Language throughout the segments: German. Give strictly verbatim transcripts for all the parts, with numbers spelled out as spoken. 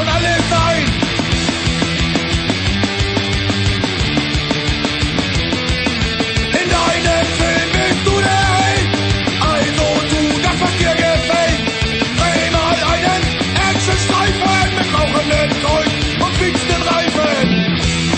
schon alles sein. In deinem Film bist du der Held, also tu das, was dir gefällt. Dreh mal einen Actionstreifen mit rauchenden Zeug und fixen Reifen.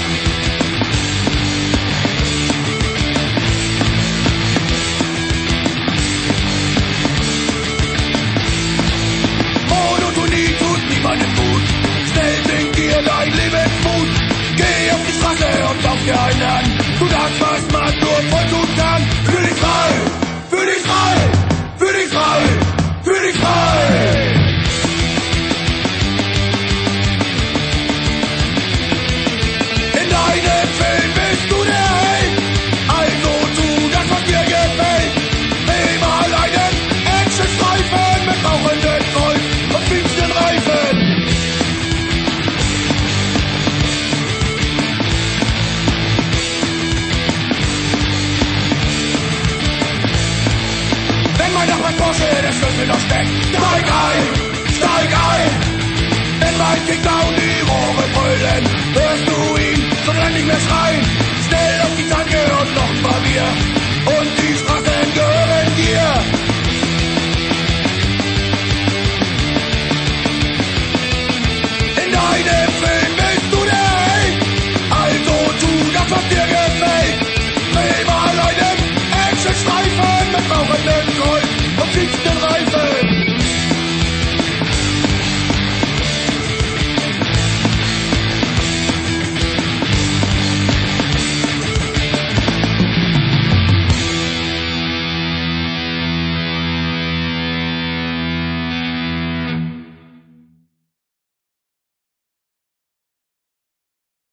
Monotonie tut niemandem gut. Schnell sinkt dir dein Lebensmut. Geh auf die Straße und lauf dir einen an. Du darfst was machen.